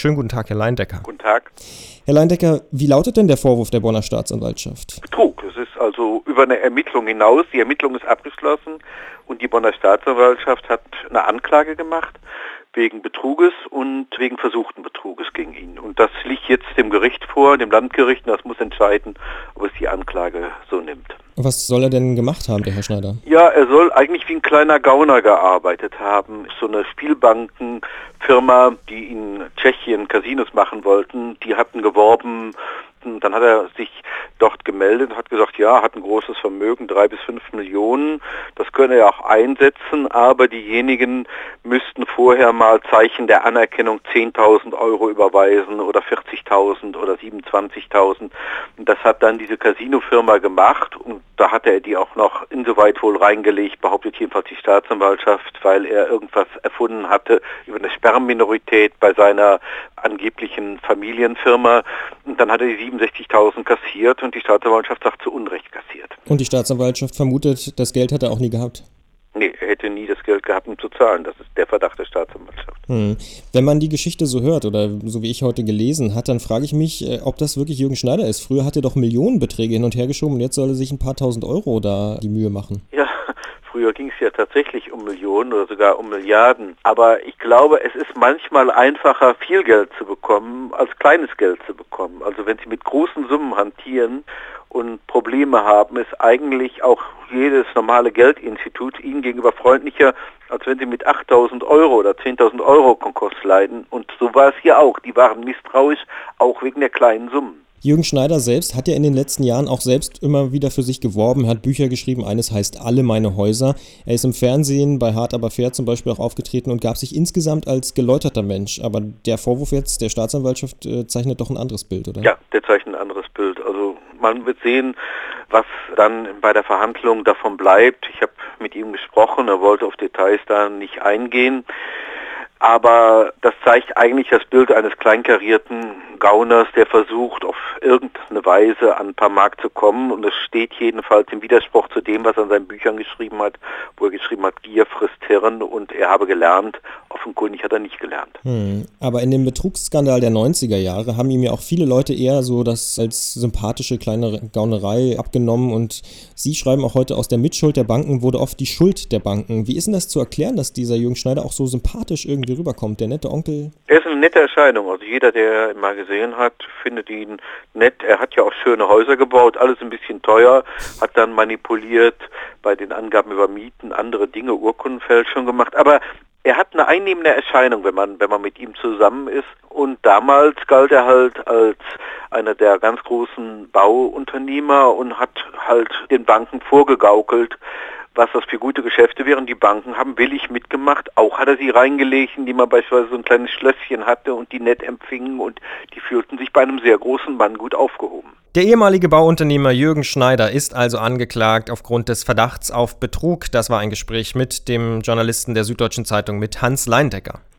Schönen guten Tag, Herr Leindecker. Guten Tag. Herr Leindecker, wie lautet denn der Vorwurf der Bonner Staatsanwaltschaft? Betrug. Es ist also über eine Ermittlung hinaus. Die Ermittlung ist abgeschlossen und die Bonner Staatsanwaltschaft hat eine Anklage gemacht wegen Betruges und wegen versuchten Betruges gegen ihn. Und das liegt jetzt dem Gericht vor, dem Landgericht, und das muss entscheiden, ob es die Anklage so nimmt. Was soll er denn gemacht haben, der Herr Schneider? Ja, er soll eigentlich wie ein kleiner Gauner gearbeitet haben. So eine Spielbankenfirma, die in Tschechien Casinos machen wollten, die hatten geworben. Dann hat er sich dort gemeldet und hat gesagt, ja, hat ein großes Vermögen, 3 bis 5 Millionen. Das könne er auch einsetzen, aber diejenigen müssten vorher mal Zeichen der Anerkennung 10.000 Euro überweisen oder 40.000 oder 27.000. Und das hat dann diese Casino-Firma gemacht und da hat er die auch noch insoweit wohl reingelegt, behauptet jedenfalls die Staatsanwaltschaft, weil er irgendwas erfunden hatte über eine Sperrminorität bei seiner angeblichen Familienfirma. Und dann hat er die 67.000 kassiert und die Staatsanwaltschaft sagt, zu Unrecht kassiert. Und die Staatsanwaltschaft vermutet, das Geld hat er auch nie gehabt? Nee, er hätte nie das Geld gehabt, um zu zahlen. Das ist der Verdacht der Staatsanwaltschaft. Wenn man die Geschichte so hört oder so wie ich heute gelesen hat, dann frage ich mich, ob das wirklich Jürgen Schneider ist. Früher hat er doch Millionenbeträge hin und her geschoben und jetzt soll er sich ein paar tausend Euro da die Mühe machen. Ja, früher ging es ja tatsächlich um Millionen oder sogar um Milliarden. Aber ich glaube, es ist manchmal einfacher, viel Geld zu bekommen, als kleines Geld zu bekommen. Also wenn Sie mit großen Summen hantieren und Probleme haben, ist eigentlich auch jedes normale Geldinstitut Ihnen gegenüber freundlicher, als wenn Sie mit 8.000 Euro oder 10.000 Euro Konkurs leiden. Und so war es hier auch. Die waren misstrauisch, auch wegen der kleinen Summen. Jürgen Schneider selbst hat ja in den letzten Jahren auch selbst immer wieder für sich geworben, hat Bücher geschrieben, eines heißt Alle meine Häuser. Er ist im Fernsehen bei Hart aber fair zum Beispiel auch aufgetreten und gab sich insgesamt als geläuterter Mensch. Aber der Vorwurf jetzt der Staatsanwaltschaft zeichnet doch ein anderes Bild, oder? Ja, der zeichnet ein anderes Bild. Also man wird sehen, was dann bei der Verhandlung davon bleibt. Ich habe mit ihm gesprochen, er wollte auf Details da nicht eingehen. Aber das zeigt eigentlich das Bild eines kleinkarierten Gauners, der versucht, auf irgendeine Weise an ein paar Mark zu kommen. Und es steht jedenfalls im Widerspruch zu dem, was er in seinen Büchern geschrieben hat, wo er geschrieben hat, Gier frisst Hirn und er habe gelernt. Offenkundig hat er nicht gelernt. Aber in dem Betrugsskandal der 90er Jahre haben ihm ja auch viele Leute eher so das als sympathische kleine Gaunerei abgenommen. Und Sie schreiben auch heute, aus der Mitschuld der Banken wurde oft die Schuld der Banken. Wie ist denn das zu erklären, dass dieser Jürgen Schneider auch so sympathisch irgendwie rüberkommt, der nette Onkel? Er ist eine nette Erscheinung. Also jeder, der ihn mal gesehen hat, findet ihn nett. Er hat ja auch schöne Häuser gebaut, alles ein bisschen teuer, hat dann manipuliert bei den Angaben über Mieten, andere Dinge, Urkundenfälschung gemacht. Aber er hat eine einnehmende Erscheinung, wenn man mit ihm zusammen ist. Und damals galt er halt als einer der ganz großen Bauunternehmer und hat halt den Banken vorgegaukelt, was das für gute Geschäfte wären. Die Banken haben billig mitgemacht. Auch hat er sie reingelegt, indem er beispielsweise so ein kleines Schlösschen hatte und die nett empfingen und die fühlten sich bei einem sehr großen Mann gut aufgehoben. Der ehemalige Bauunternehmer Jürgen Schneider ist also angeklagt aufgrund des Verdachts auf Betrug. Das war ein Gespräch mit dem Journalisten der Süddeutschen Zeitung, mit Hans Leindecker.